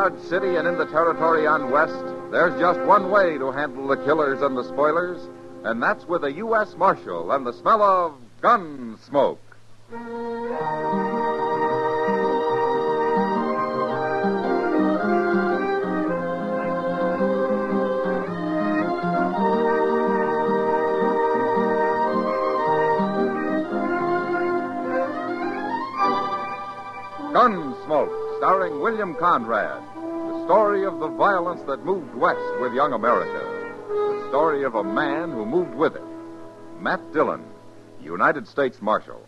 Dodge City and in the territory on west, there's just one way to handle the killers and the spoilers, and that's with a U.S. Marshal and the smell of gun smoke. Gunsmoke, starring William Conrad. The story of the violence that moved west with young America. The story of a man who moved with it. Matt Dillon, United States Marshal.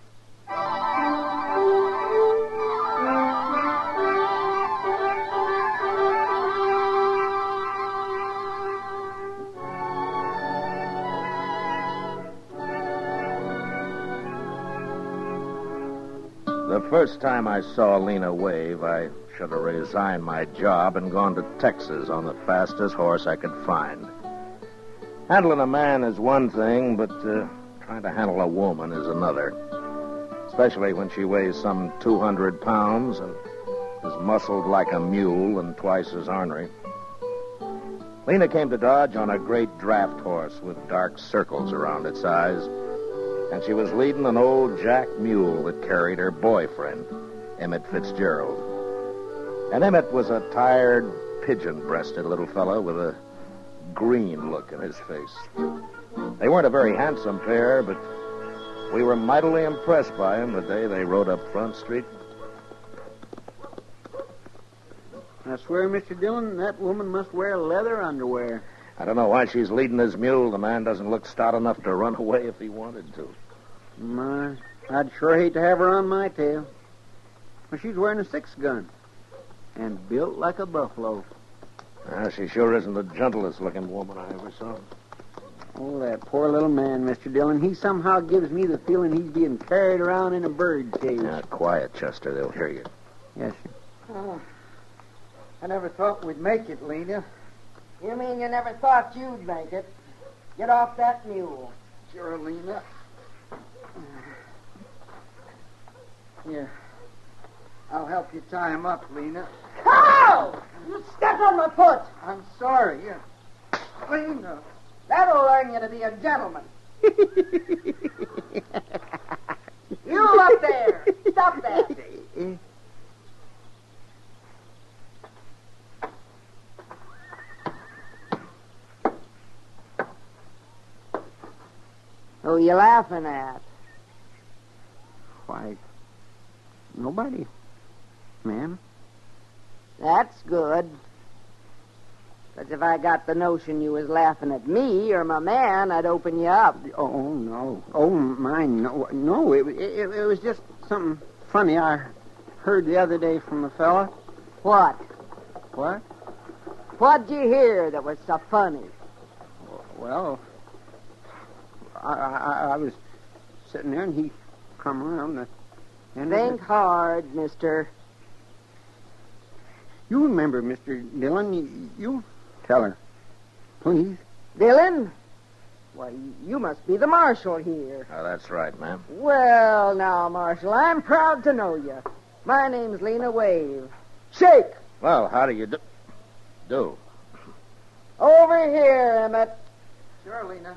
The first time I saw Lena Wave, I should have resigned my job and gone to Texas on the fastest horse I could find. Handling a man is one thing, but trying to handle a woman is another. Especially when she weighs some 200 pounds and is muscled like a mule and twice as ornery. Lena came to Dodge on a great draft horse with dark circles around its eyes. And she was leading an old jack mule that carried her boyfriend, Emmett Fitzgerald. And Emmett was a tired, pigeon-breasted little fellow with a green look in his face. They weren't a very handsome pair, but we were mightily impressed by them the day they rode up Front Street. I swear, Mr. Dillon, that woman must wear leather underwear. I don't know why she's leading his mule. The man doesn't look stout enough to run away if he wanted to. My, I'd sure hate to have her on my tail. Well, she's wearing a 6-gun and built like a buffalo. She sure isn't the gentlest-looking woman I ever saw. Oh, that poor little man, Mr. Dillon. He somehow gives me the feeling he's being carried around in a bird cage. Quiet, Chester. They'll hear you. Yes, sir. Oh, I never thought we'd make it, Lena. You mean you never thought you'd make it? Get off that mule. Sure, Lena. Here. I'll help you tie him up, Lena. Ow! You stepped on my foot. I'm sorry. Here. Lena. That'll learn you to be a gentleman. You up there. Stop that. Who you laughing at? Why, nobody, ma'am. That's good. Because if I got the notion you was laughing at me or my man, I'd open you up. Oh, no. Oh, mine, no. No, it was just something funny I heard the other day from a fella. What? What? What'd you hear that was so funny? Well, I was sitting there and he come around the end. Think hard, mister. You remember, Mr. Dillon, you tell her, please. Dillon? Why, you must be the marshal here. Oh, that's right, ma'am. Well, now, Marshal, I'm proud to know you. My name's Lena Wave. Shake! Well, how do you do? Over here, Emmett. Sure, Lena.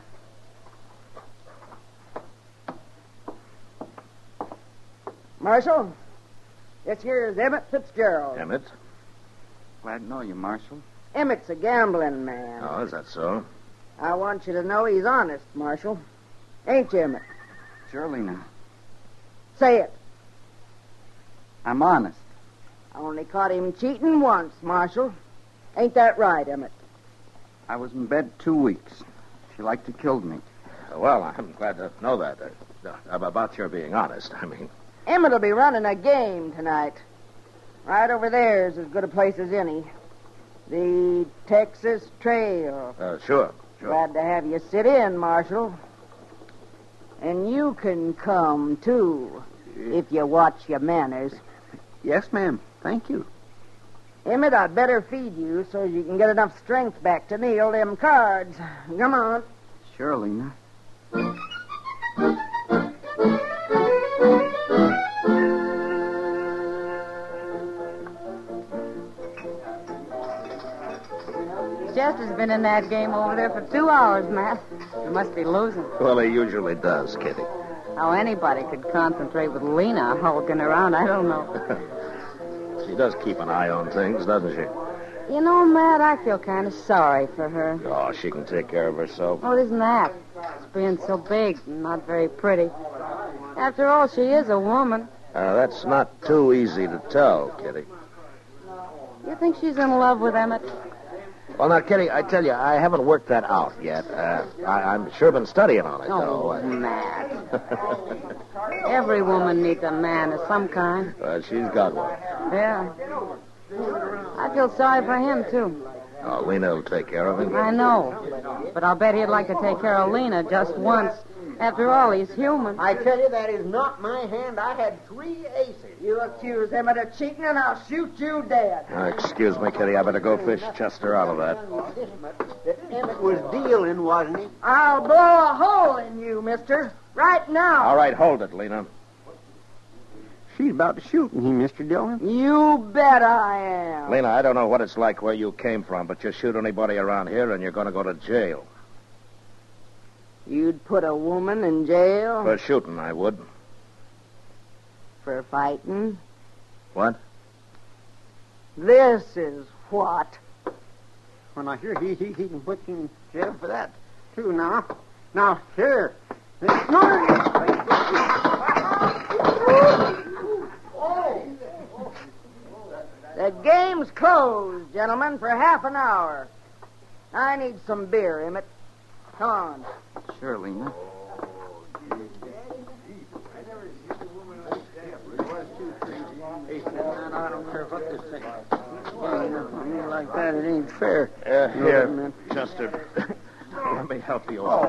Marshal, this here is Emmett Fitzgerald. Emmett? Glad to know you, Marshal. Emmett's a gambling man. Oh, is that so? I want you to know he's honest, Marshal. Ain't you, Emmett? Sure, Lena. Say it. I'm honest. I only caught him cheating once, Marshal. Ain't that right, Emmett? I was in bed 2 weeks. She liked to kill me. Well, I'm glad to know that. About your being honest, I mean. Emmett'll be running a game tonight. Right over there is as good a place as any. The Texas Trail. Sure. Glad to have you sit in, Marshal. And you can come, too, if you watch your manners. Yes, ma'am. Thank you. Emmett, I'd better feed you so you can get enough strength back to kneel them cards. Come on. Sure, Lena. been in that game over there for 2 hours, Matt. You must be losing. Well, he usually does, Kitty. How anybody could concentrate with Lena hulking around, I don't know. She does keep an eye on things, doesn't she? You know, Matt, I feel kind of sorry for her. Oh, she can take care of herself. Oh, it isn't that. It's being so big and not very pretty. After all, she is a woman. That's not too easy to tell, Kitty. You think she's in love with Emmett? Well, now, Kitty, I tell you, I haven't worked that out yet. I'm sure been studying on it, Oh, though. Matt. Every woman needs a man of some kind. She's got one. Yeah. I feel sorry for him, too. Oh, Lena will take care of him. I know. But I'll bet he'd like to take care of Lena just once. After all, he's human. I tell you, that is not my hand. I had 3 aces. You accuse Emmett of cheating, and I'll shoot you dead. Excuse me, Kitty. I better go fish Chester out of that. Emmett was dealing, wasn't he? I'll blow a hole in you, mister. Right now. All right, hold it, Lena. She's about to shoot me, Mr. Dillon. You bet I am. Lena, I don't know what it's like where you came from, but you shoot anybody around here and you're going to go to jail. You'd put a woman in jail? For shooting, I would. For fighting? What? This is what? When I hear he can put you in jail for that, too, now. Now, here. The game's closed, gentlemen, for half an hour. I need some beer, Emmett. Come on. Sure, Lena. I don't care what this thing is. Like that, it ain't fair. Here, Chester. Let me help you out.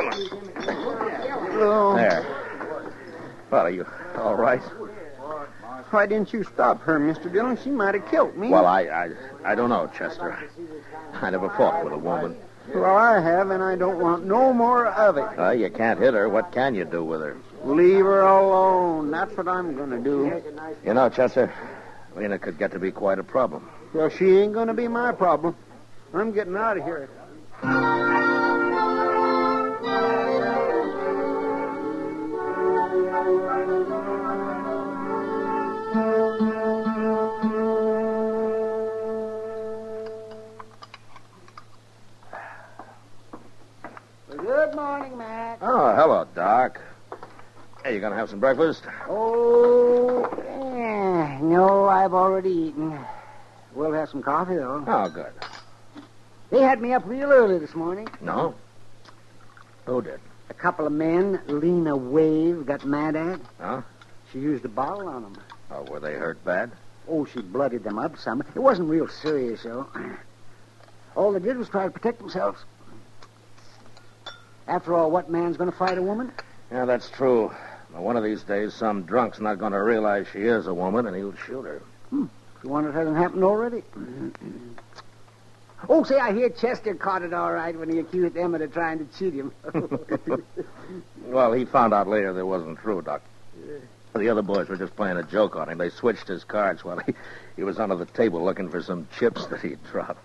Oh. There. Well, are you all right? Why didn't you stop her, Mr. Dillon? She might have killed me. Well, I don't know, Chester. I never fought with a woman. Well, I have, and I don't want no more of it. You can't hit her. What can you do with her? Leave her alone. That's what I'm going to do. You know, Chester, Lena could get to be quite a problem. Well, she ain't going to be my problem. I'm getting out of here. Good morning, Matt. Oh, hello, Doc. Hey, you gonna have some breakfast? Oh, no, I've already eaten. We'll have some coffee, though. Oh, good. They had me up real early this morning. No? Who did? A couple of men Lena Wave got mad at. Huh? She used a bottle on them. Oh, were they hurt bad? Oh, she blooded them up some. It wasn't real serious, though. All they did was try to protect themselves. After all, what man's going to fight a woman? Yeah, that's true. Now, one of these days, some drunk's not going to realize she is a woman, and he'll shoot her. You wonder if it hasn't happened already? Oh, say, I hear Chester caught it all right when he accused Emmett of trying to cheat him. Well, he found out later that it wasn't true, Doc. The other boys were just playing a joke on him. They switched his cards while he was under the table looking for some chips that he'd dropped.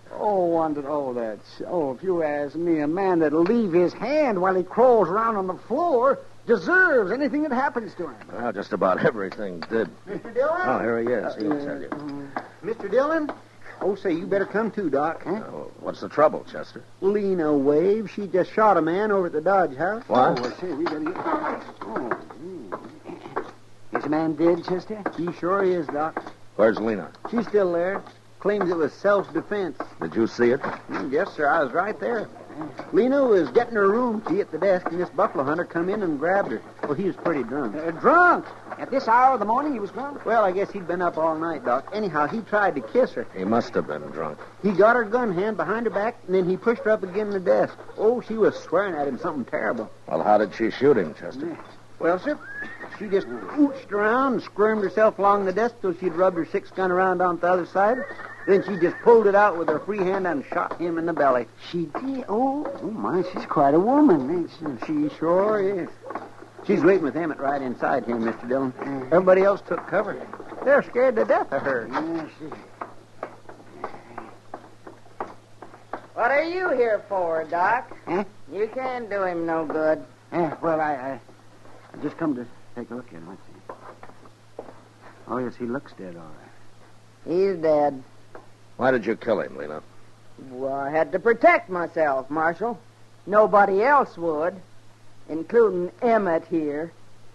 If you ask me, a man that'll leave his hand while he crawls around on the floor deserves anything that happens to him. Well, just about everything did. Mr. Dillon? Oh, here he is. He'll tell you. Mr. Dillon? Oh, say, you better come too, Doc. Huh? Oh, what's the trouble, Chester? Lena Wave, she just shot a man over at the Dodge House. What? Oh, say, we gotta get... Is the man dead, Chester? He sure is, Doc. Where's Lena? She's still there. Claims it was self-defense. Did you see it? Yes, sir, I was right there. Lena was getting her room key at the desk, and this buffalo hunter come in and grabbed her. Well, he was pretty drunk. Drunk? At this hour of the morning, he was drunk? Well, I guess he'd been up all night, Doc. Anyhow, he tried to kiss her. He must have been drunk. He got her gun hand behind her back, and then he pushed her up against the desk. Oh, she was swearing at him something terrible. Well, how did she shoot him, Chester? Well, sir, she just ooched around and squirmed herself along the desk till she'd rubbed her 6-gun around on the other side. Then she just pulled it out with her free hand and shot him in the belly. She did? Oh, my, she's quite a woman, ain't she? She sure is. She's waiting with Emmett right inside here, Mr. Dillon. Everybody else took cover. They're scared to death of her. Yeah, she... What are you here for, Doc? Huh? You can't do him no good. Yeah, well, I just come to take a look at him. Let's see. Oh, yes, he looks dead, all right. He's dead. Why did you kill him, Lena? Well, I had to protect myself, Marshal. Nobody else would, including Emmett here.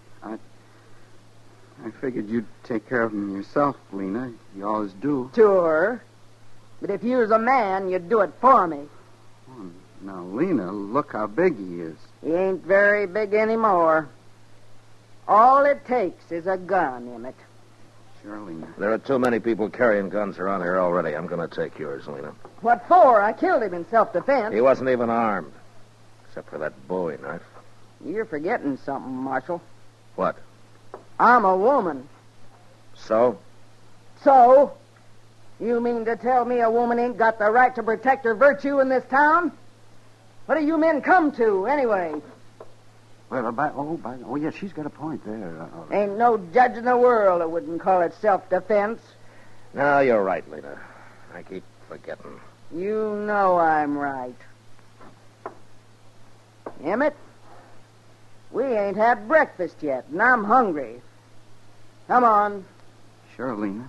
I figured you'd take care of him yourself, Lena. You always do. Sure. But if you was a man, you'd do it for me. Oh, now, Lena, look how big he is. He ain't very big anymore. All it takes is a gun, Emmett. Sure, Lena. There are too many people carrying guns around here already. I'm going to take yours, Lena. What for? I killed him in self-defense. He wasn't even armed, except for that Bowie knife. You're forgetting something, Marshal. What? I'm a woman. So? So? You mean to tell me a woman ain't got the right to protect her virtue in this town? What do you men come to, anyway? Well, yes, she's got a point there. Ain't no judge in the world that wouldn't call it self-defense. No, you're right, Lena. I keep forgetting. You know I'm right. Emmett, we ain't had breakfast yet, and I'm hungry. Come on. Sure, Lena.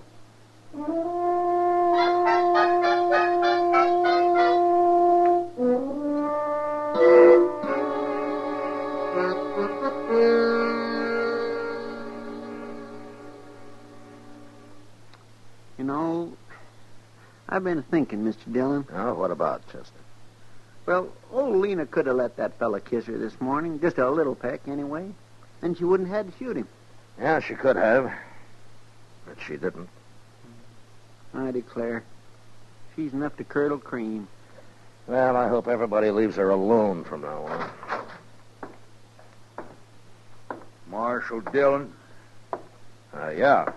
You know, I've been thinking, Mr. Dillon. Oh, what about, Chester? Well, old Lena could have let that fella kiss her this morning, just a little peck anyway, and she wouldn't have had to shoot him. Yeah, she could have, but she didn't. I declare, she's enough to curdle cream. Well, I hope everybody leaves her alone from now on. Marshal Dillon, Yeah.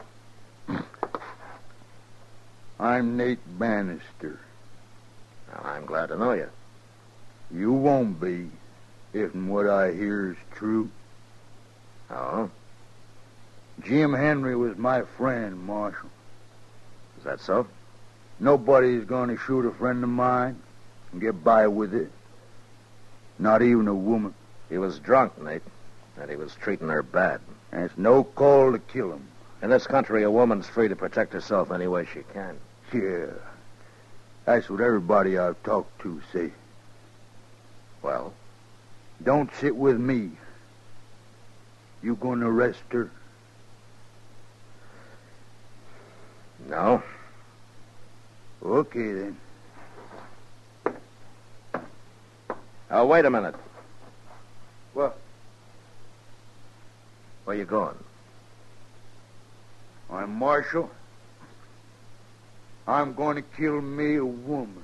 I'm Nate Bannister. Well, I'm glad to know you. You won't be, if what I hear is true. Oh? Jim Henry was my friend, Marshal. Is that so? Nobody's going to shoot a friend of mine and get by with it. Not even a woman. He was drunk, Nate, and he was treating her bad. And it's no call to kill him. In this country, a woman's free to protect herself any way she can. Yeah. That's what everybody I've talked to say. Well? Don't sit with me. You going to arrest her? No. Okay, then. Oh, wait a minute. What? Where you going? I'm Marshal. I'm going to kill me a woman.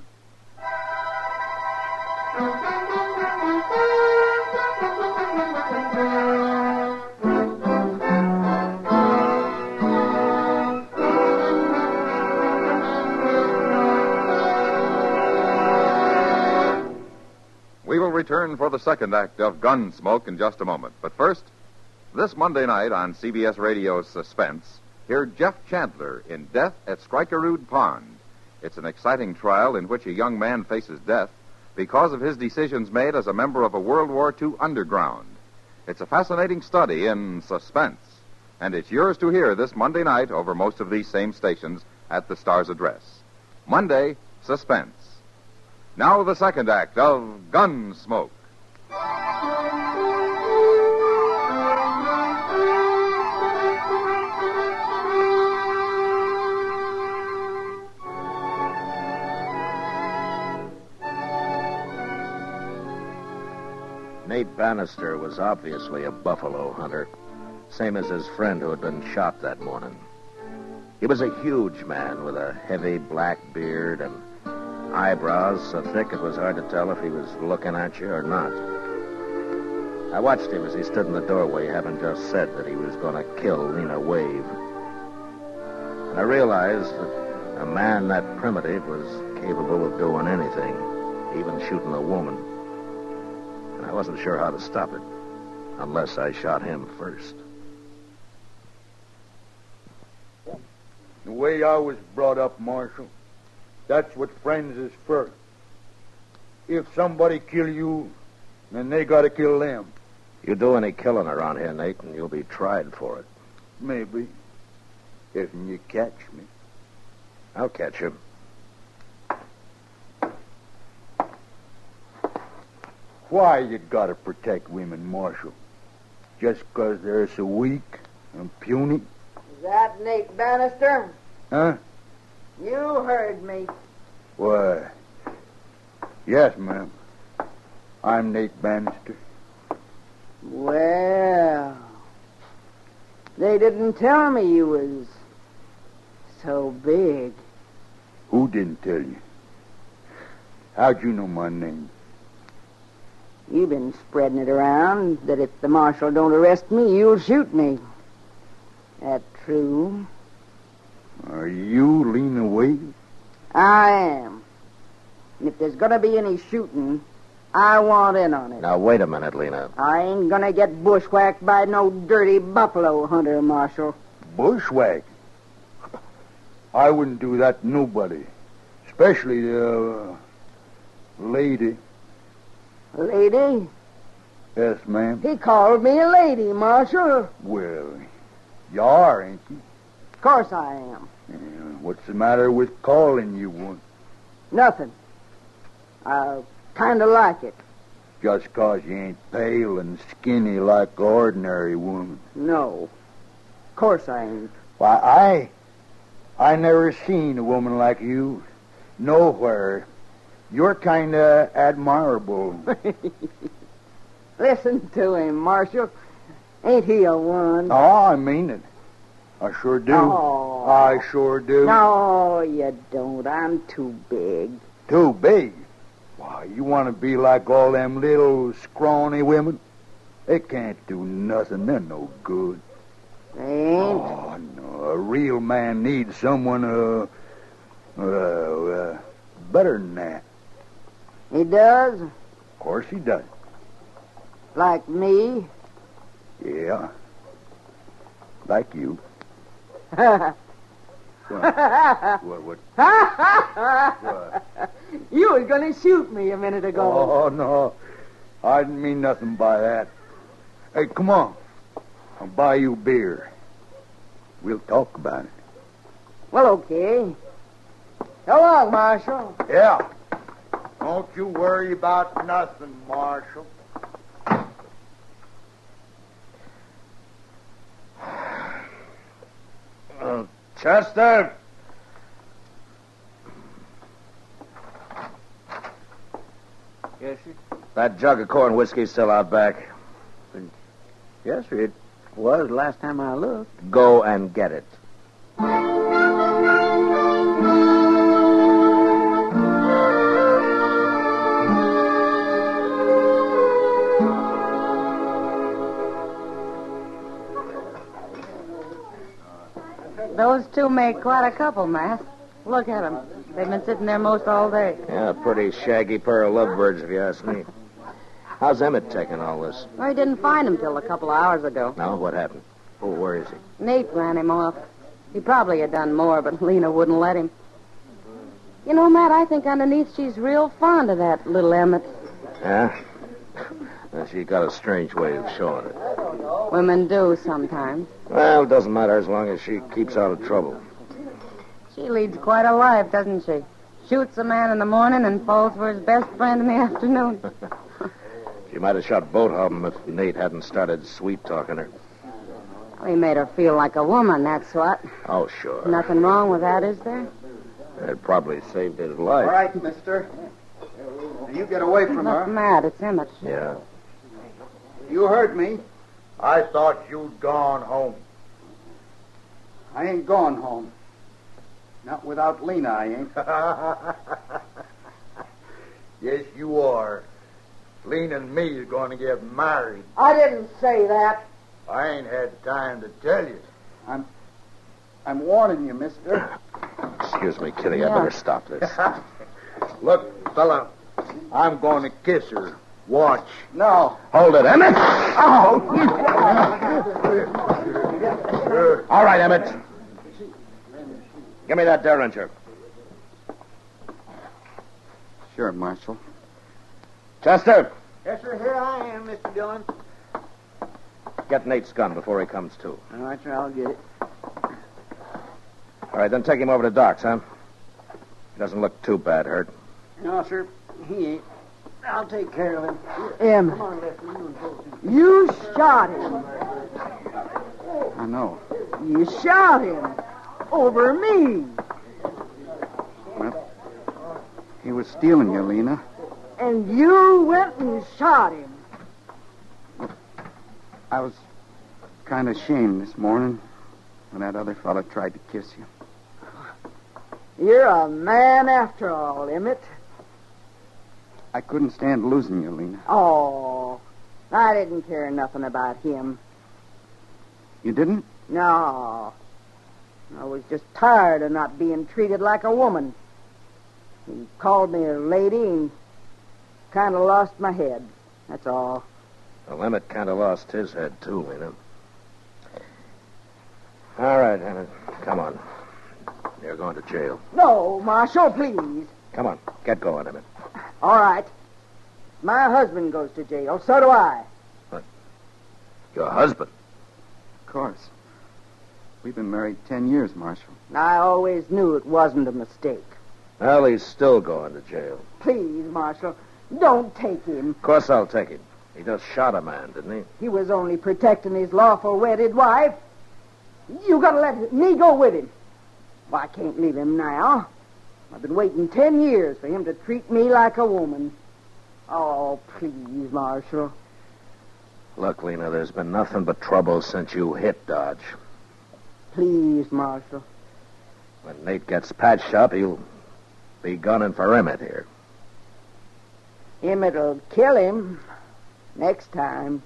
We will return for the second act of Gunsmoke in just a moment. But first, this Monday night on CBS Radio's Suspense, hear Jeff Chandler in Death at Skrikerud Pond. It's an exciting trial in which a young man faces death because of his decisions made as a member of a World War II underground. It's a fascinating study in suspense, and it's yours to hear this Monday night over most of these same stations at the Star's address. Monday, Suspense. Now the second act of Gunsmoke. Nate Bannister was obviously a buffalo hunter, same as his friend who had been shot that morning. He was a huge man with a heavy black beard and eyebrows so thick it was hard to tell if he was looking at you or not. I watched him as he stood in the doorway, having just said that he was going to kill Lena Wave. And I realized that a man that primitive was capable of doing anything, even shooting a woman. And I wasn't sure how to stop it, unless I shot him first. The way I was brought up, Marshal, that's what friends is for. If somebody kill you, then they gotta kill them. You do any killing around here, Nate, and you'll be tried for it. Maybe. If you catch me. I'll catch you. Why you gotta protect women, Marshal? Just 'cause they're so weak and puny? Is that Nate Bannister? Huh? You heard me. Why? Yes, ma'am. I'm Nate Bannister. Well, they didn't tell me you was so big. Who didn't tell you? How'd you know my name? You've been spreading it around that if the marshal don't arrest me, you'll shoot me. That true? Are you Lena Wade? I am. And if there's gonna be any shooting, I want in on it. Now, wait a minute, Lena. I ain't gonna get bushwhacked by no dirty buffalo hunter, Marshal. Bushwhack? I wouldn't do that to nobody. Especially the lady. Lady? Yes, ma'am. He called me a lady, Marshal. Well, you are, ain't you? Of course I am. Yeah, what's the matter with calling you one? Nothing. I kind of like it. Just 'cause you ain't pale and skinny like an ordinary woman. No. Of course I ain't. Why, I never seen a woman like you nowhere. You're kind of admirable. Listen to him, Marshal. Ain't he a one? Oh, I mean it. I sure do. Oh. I sure do. No, you don't. I'm too big. Too big? Why, you want to be like all them little scrawny women? They can't do nothing. They're no good. They ain't? Oh, no. A real man needs someone, better than that. He does? Of course he does. Like me? Yeah. Like you. What? What? You was going to shoot me a minute ago. Oh, no. I didn't mean nothing by that. Hey, come on. I'll buy you beer. We'll talk about it. Well, okay. So long, Marshal. Yeah. Don't you worry about nothing, Marshal. Chester! Yes, sir. That jug of corn whiskey's still out back. Yes, sir. It was last time I looked. Go and get it. Those two make quite a couple, Matt. Look at them. They've been sitting there most all day. Yeah, a pretty shaggy pair of lovebirds, if you ask me. How's Emmett taking all this? Well, he didn't find him till a couple of hours ago. No, what happened? Oh, where is he? Nate ran him off. He probably had done more, but Lena wouldn't let him. You know, Matt, I think underneath she's real fond of that little Emmett. Yeah? She got a strange way of showing it. Women do sometimes. Well, it doesn't matter as long as she keeps out of trouble. She leads quite a life, doesn't she? Shoots a man in the morning and falls for his best friend in the afternoon. She might have shot both of them if Nate hadn't started sweet-talking her. Well, he made her feel like a woman, that's what. Oh, sure. Nothing wrong with that, is there? It probably saved his life. All right, mister. You get away from Look, her. Matt, it's Emmett. Yeah. You heard me. I thought you'd gone home. I ain't going home. Not without Lena, I ain't. Yes, you are. Lena and me is going to get married. I didn't say that. I ain't had time to tell you. I'm warning you, mister. Excuse me, Kitty. Yeah. I better stop this. Look, fella, I'm going to kiss her. Watch. No. Hold it, Emmett! Oh! All right, Emmett. Give me that derringer. Sure, Marshal. Chester, Yes, sir. Here I am, Mr. Dillon. get Nate's gun before he comes to. All right, sir. I'll get it. All right, then take him over to Doc's, huh? He doesn't look too bad hurt. No, sir. He ain't. I'll take care of him. Em, Come on, Lefty. You and Posey. you shot him. I know. You shot him. Over me. Well, he was stealing you, Lena. And you went and shot him. I was kind of ashamed this morning when that other fella tried to kiss you. You're a man after all, Emmett. I couldn't stand losing you, Lena. Oh, I didn't care nothing about him. You didn't? No. I was just tired of not being treated like a woman. He called me a lady and kind of lost my head. That's all. Well, Emmett kind of lost his head, too, Lena. All right, Emmett, come on. You're going to jail. No, Marshal, please. Come on, get going, Emmett. All right. My husband goes to jail. So do I. Your husband? Of course. We've been married 10 years, Marshal. I always knew it wasn't a mistake. Well, he's still going to jail. Please, Marshal, don't take him. Of course I'll take him. He just shot a man, didn't he? He was only protecting his lawful wedded wife. You gotta let me go with him. Well, I can't leave him now. I've been waiting 10 years for him to treat me like a woman. Oh, please, Marshal. Look, Lena, there's been nothing but trouble since you hit Dodge. Please, Marshal. When Nate gets patched up, he'll be gunning for Emmett here. Emmett'll kill him next time.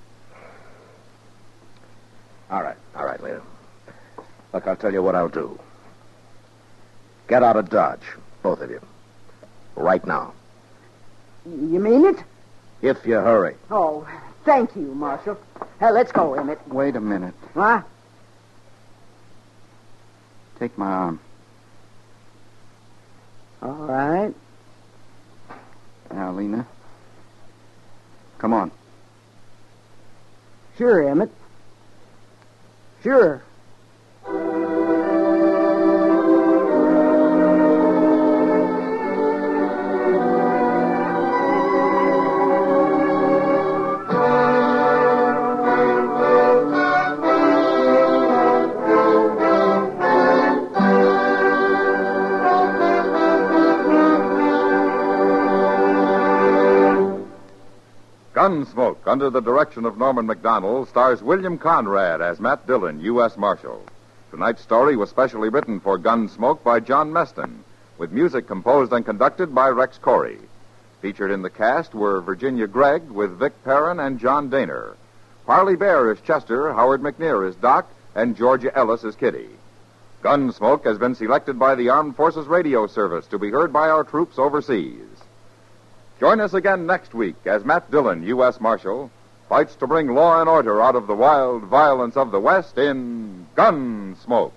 All right, Lena. Look, I'll tell you what I'll do. Get out of Dodge, both of you. Right now. You mean it? If you hurry. Oh, thank you, Marshal. Let's go, Emmett. Wait a minute. What? Take my arm. All right. Now, Lena. Come on. Sure, Emmett. Sure. Gunsmoke, under the direction of Norman MacDonald, stars William Conrad as Matt Dillon, U.S. Marshal. Tonight's story was specially written for Gunsmoke by John Meston, with music composed and conducted by Rex Corey. Featured in the cast were Virginia Gregg with Vic Perrin and John Daner. Parley Bear is Chester, Howard McNear is Doc, and Georgia Ellis is Kitty. Gunsmoke has been selected by the Armed Forces Radio Service to be heard by our troops overseas. Join us again next week as Matt Dillon, U.S. Marshal, fights to bring law and order out of the wild violence of the West in Gunsmoke.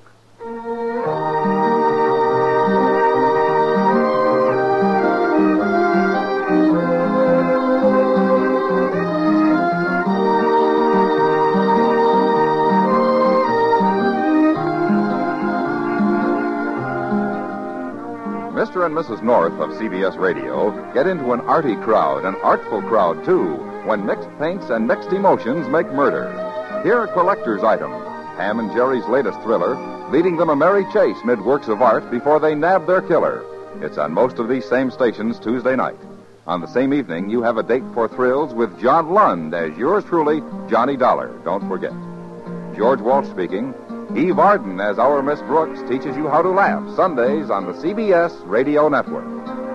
Mr. and Mrs. North of CBS Radio get into an arty crowd, an artful crowd, too, when mixed paints and mixed emotions make murder. Here a collector's item, Ham and Jerry's latest thriller, leading them a merry chase mid works of art before they nab their killer. It's on most of these same stations Tuesday night. On the same evening, you have a date for thrills with John Lund as yours truly, Johnny Dollar. Don't forget. George Walsh speaking. Eve Arden as our Miss Brooks teaches you how to laugh Sundays on the CBS Radio Network.